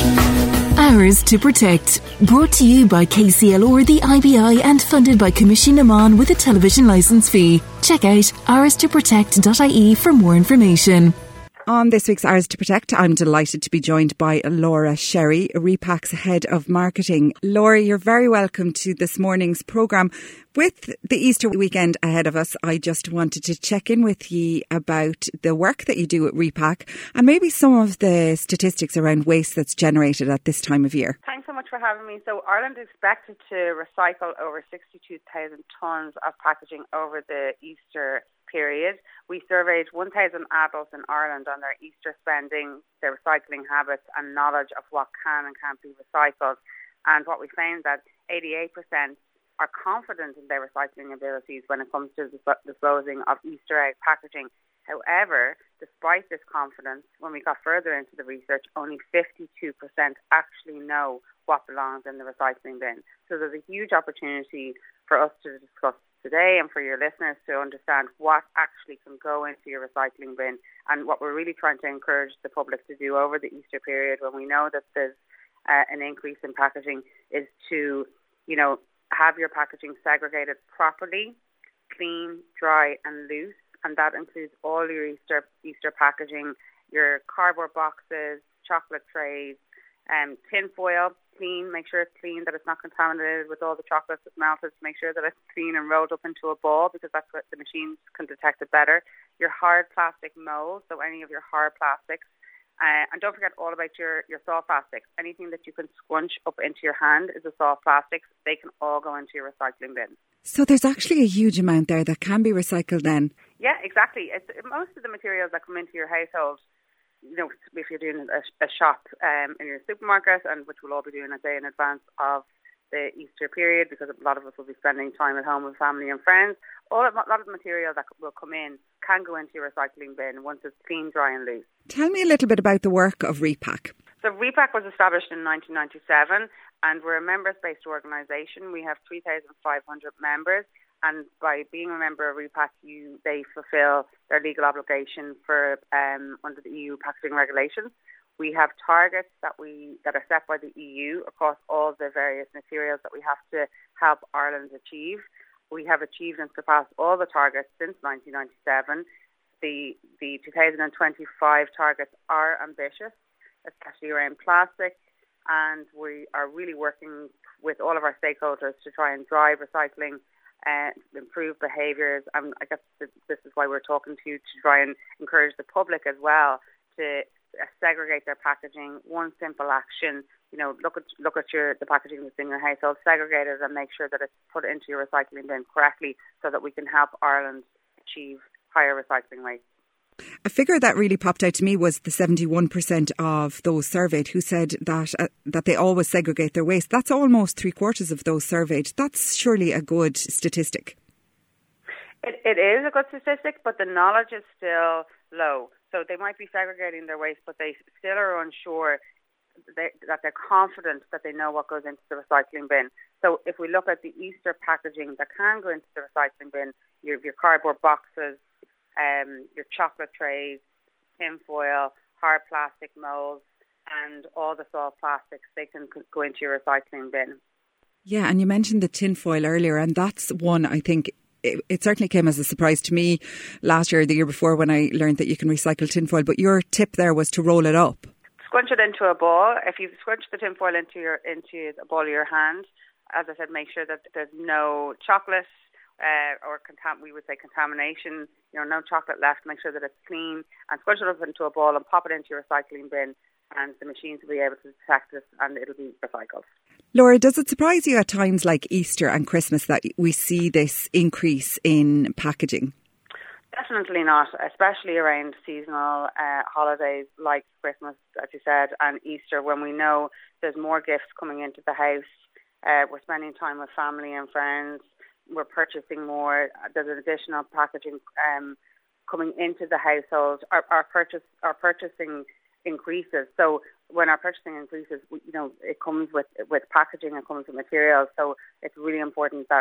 Hours to Protect, brought to you by KCLR, the IBI, and funded by Commission Oman with a television licence fee. Check out hourstoprotect.ie for more information. On this week's Hours to Protect, I'm delighted to be joined by Laura Sherry, Repak's Head of Marketing. Laura, you're very welcome to this morning's programme. With the Easter weekend ahead of us, I just wanted to check in with you about the work that you do at Repak and maybe some of the statistics around waste that's generated at this time of year. Thanks so much for having me. So Ireland is expected to recycle over 62,000 tonnes of packaging over the Easter period. We surveyed 1,000 adults in Ireland on their Easter spending, their recycling habits and knowledge of what can and can't be recycled. And what we found that 88% are confident in their recycling abilities when it comes to disposing of Easter egg packaging. However, despite this confidence, when we got further into the research, only 52% actually know what belongs in the recycling bin. So there's a huge opportunity for us to discuss today and for your listeners to understand what actually can go into your recycling bin, and what we're really trying to encourage the public to do over the Easter period when we know that there's an increase in packaging is to, have your packaging segregated properly, clean, dry and loose, and that includes all your Easter packaging, your cardboard boxes, chocolate trays, tin foil, clean, make sure it's clean, that it's not contaminated with all the chocolates that's melted, to make sure that it's clean and rolled up into a ball, because that's what the machines can detect it better. Your hard plastic molds, so any of your hard plastics, and don't forget all about your soft plastics. Anything that you can scrunch up into your hand is a soft plastic. They can all go into your recycling bin. So there's actually a huge amount there that can be recycled then? Yeah, exactly. Most of the materials that come into your household, if you're doing a shop in your supermarket, and which we'll all be doing a day in advance of the Easter period, because a lot of us will be spending time at home with family and friends, a lot of the material that will come in can go into your recycling bin once it's clean, dry and loose. Tell me a little bit about the work of Repak. So Repak was established in 1997, and we're a members-based organisation. We have 3,500 members, and by being a member of Repak, they fulfil their legal obligation for under the EU packaging regulations. We have targets that are set by the EU across all the various materials that we have to help Ireland achieve. We have achieved and surpassed all the targets since 1997. The 2025 targets are ambitious, especially around plastic, and we are really working with all of our stakeholders to try and drive recycling, improve behaviours. And I guess this is why we're talking to you, to try and encourage the public as well to segregate their packaging. One simple action, look at the packaging that's in your household, segregate it and make sure that it's put into your recycling bin correctly, so that we can help Ireland achieve higher recycling rates. A figure that really popped out to me was the 71% of those surveyed who said that they always segregate their waste. That's almost 3/4 of those surveyed. That's surely a good statistic. It is a good statistic, but the knowledge is still low. So they might be segregating their waste, but they still are unsure that they're confident that they know what goes into the recycling bin. So if we look at the Easter packaging that can go into the recycling bin, your cardboard boxes, your chocolate trays, tin foil, hard plastic molds, and all the soft plastics, they can go into your recycling bin. Yeah, and you mentioned the tin foil earlier, and that's one, I think, it certainly came as a surprise to me last year or the year before when I learned that you can recycle tinfoil. But your tip there was to roll it up. Scrunch it into a ball. If you scrunch the tinfoil into a ball of your hand, as I said, make sure that there's no chocolate or we would say contamination. No chocolate left. Make sure that it's clean, and scrunch it up into a ball and pop it into your recycling bin. And the machines will be able to detect it, and it'll be recycled. Laura, does it surprise you at times like Easter and Christmas that we see this increase in packaging? Definitely not, especially around seasonal holidays like Christmas, as you said, and Easter, when we know there's more gifts coming into the house. We're spending time with family and friends. We're purchasing more. There's additional packaging coming into the household. Our purchasing increases. So when our purchasing increases, it comes with packaging, it comes with materials. So it's really important that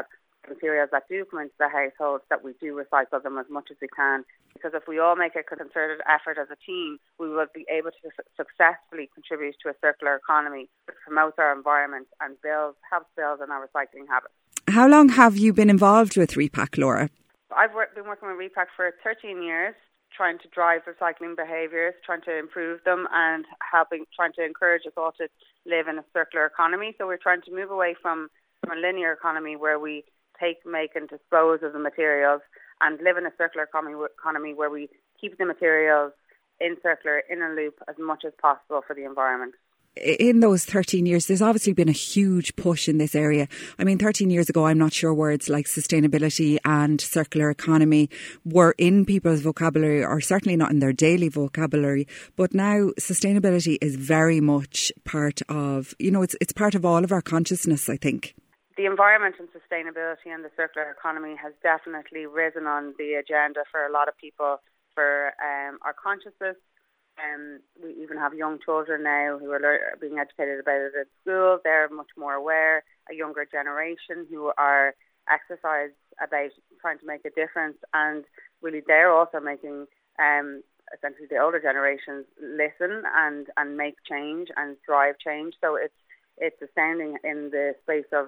materials that do come into the households, that we do recycle them as much as we can. Because if we all make a concerted effort as a team, we will be able to successfully contribute to a circular economy that promotes our environment and helps build on our recycling habits. How long have you been involved with Repack, Laura? I've been working with Repack for 13 years, trying to drive recycling behaviours, trying to improve them and trying to encourage us all to live in a circular economy. So we're trying to move away from a linear economy where we take, make and dispose of the materials and live in a circular economy where we keep the materials in a loop as much as possible for the environment. In those 13 years, there's obviously been a huge push in this area. I mean, 13 years ago, I'm not sure words like sustainability and circular economy were in people's vocabulary, or certainly not in their daily vocabulary. But now sustainability is very much part of, it's part of all of our consciousness, I think. The environment and sustainability and the circular economy has definitely risen on the agenda for a lot of people, for our consciousness. We even have young children now who are being educated about it at school. They're much more aware. A younger generation who are exercised about trying to make a difference, and really they're also making essentially the older generations listen and make change and drive change. So it's astounding in the space of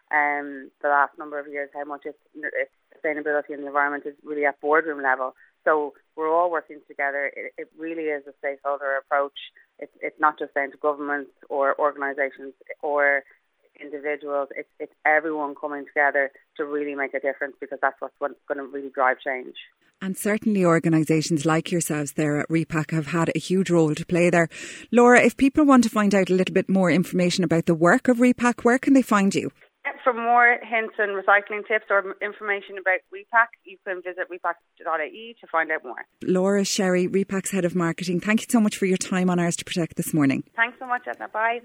the last number of years how much sustainability in the environment is really at boardroom level. So we're all working together. It really is a stakeholder approach. It's not just down to governments or organisations or individuals. It's everyone coming together to really make a difference, because that's what's going to really drive change. And certainly organisations like yourselves there at Repack have had a huge role to play there. Laura, if people want to find out a little bit more information about the work of Repack, where can they find you? For more hints and recycling tips or information about Repack, you can visit repack.ie to find out more. Laura Sherry, Repack's Head of Marketing, thank you so much for your time on Ours to Protect this morning. Thanks so much, Edna. Bye.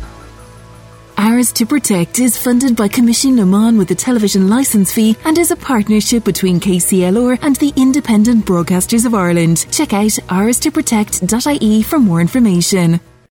Ours to Protect is funded by Commission Oman with a television licence fee and is a partnership between KCLR and the Independent Broadcasters of Ireland. Check out ourstoprotect.ie for more information.